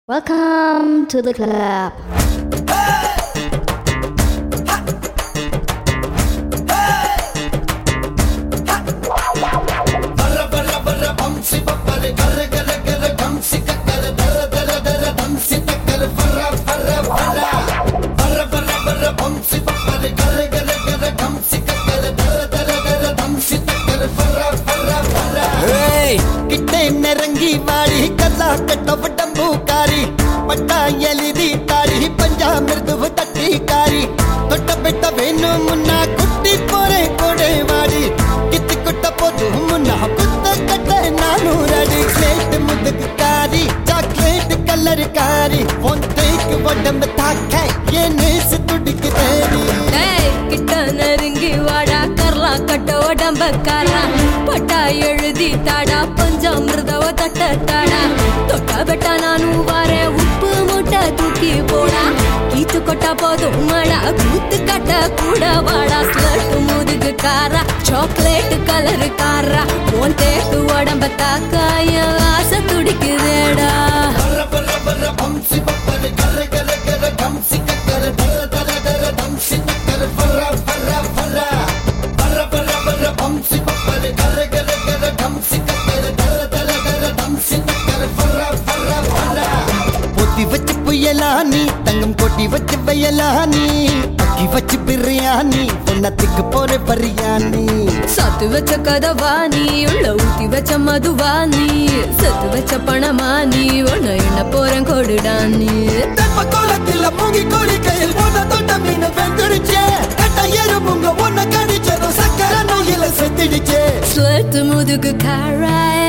Welcome to the club. नरंगी वाली कला कटव डंबूकारी पट्टायली दी ताड़ी पंजा मृदुव तट्टीकारी तोट बेट वेनु मुन्ना कुट्टी पोरे कोडे वाली कित कुट्ट पोदु मुन्ना कुत्त कटे नानु रडी स्लेट मुदक कारी चॉकलेट कलर कारी फोन टेक वडम थाके ये नेस तुडिक देनी கிட்ட நெருங்கி வாடா கர்லா கட்ட உடம்பக்காரா பட்டா எழுதி தாடா பஞ்சாமிர்தவ தட்டத்தாடா தொட்ட பெட்டா நானும் வாரே உப்பு மூட்டை தூக்கி போடா கீத்து கொட்டா போதும் மடா கூத்து கட்ட கூட வாடா ஸ்லட் முதுகு காரா சாக்லேட் கலர் காரா உன் தேக்கு உடம்ப தாக்காய ஆசை துடிக்குதேடா वच पुयलानी तंगम कोटी वच वयलानी अक्की वच बिरयानी उन्ना तिक पोरे बरियानी சத்து வச்ச கதவானி உள்ள ஊத்தி வச்ச மதுவானி சத்து வச்ச பணமானி உன்ன என்ன போறேன் கொடுடானி தெப்ப கோலத்தில மூங்கி கோழி கையில் போன தொட்ட மீன் வெந்துடுச்சே கட்ட எறும்புங்க உன்ன கடிச்சதும் சக்கர நோயில செத்துடுச்சே ஸ்லட் முதுகு காராய்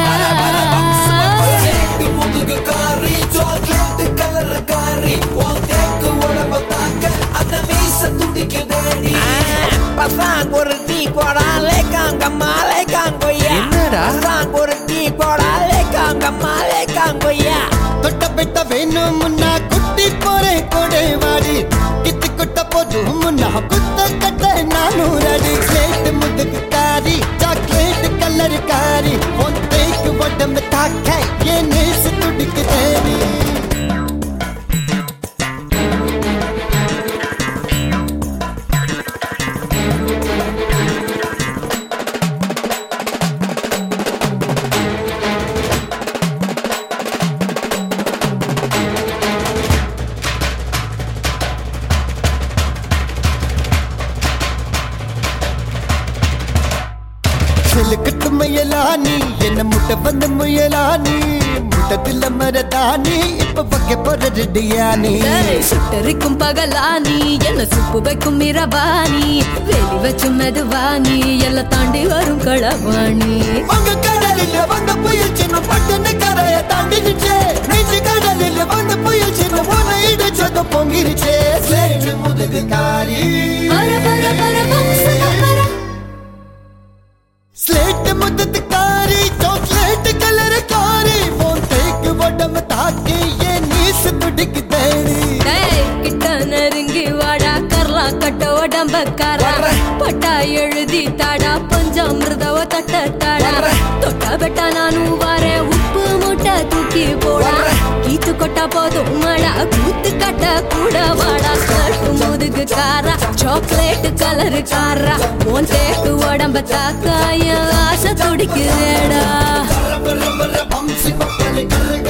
முதுகு காரி சாக்லேட் கலர் காரி உன் தேக்கு உடம்ப தாக்க அந்த மீச துடிக்குதேடி பசாங் ஒரு டீ போடாலே காங்கம்மாலே காங்கொய்யா பசாங் ஒரு டீ போடாலே காங்கம்மாலே காங்கொய்யா தொட்ட பெட்ட வேணு முன்னா குட்டி போரே கொடை வாடி கித்து குட்ட போது முன்னா குத்த கட்ட நானு ரடி ஸ்லேட் முதுகு காரி சாக்லேட் கலர் காரி உன் தேக்கு உடம்ப தாக்க ये नेस तुडिक देनी சிலுக்கட்டு முயலானி என்ன முட்டை வந்து முயலானி முட்டத்தில் மரதானி இப்ப பக்க போற ரெடியானி சுட்டரிக்கும் பகலானி என்ன சுப்பு வைக்கும் இரவானி வேலி வச்சு மெதுவானி எல்லாம் தாண்டி வரும் களவாணி உங்க கடலில் வந்த புயல் சின்ன பட்டன கரைய தாண்டிடுச்சே நெஞ்சு கடலில் வந்த புயல் சின்ன உன இடிச்சது பொங்கிருச்சே ஸ்லேட் முதுகு காரி பர பர பர பர स्लेट मुद्दत कारी चॉकलेट कलर कारी फोन टेक वडम ताके ये नीस तुडिक देनी கிட்ட நெருங்கி வாடா கர்லா கட்ட உடம்பக்காரா பட்டா எழுதி தாடா பஞ்சாமிர்தவ தட்டத்தாடா தொட்ட பெட்டா நானும் வாரே உப்பு மூட்டை தூக்கி போடா கீத்து கொட்டா போதும் மடா கூத்து கட்ட கூட வாடா ஸ்லட் முதுகு காரா சாக்லேட் கலர் காரா உன் தேக்கு உடம்ப தாக்காய ஆசை துடிக்குதேடா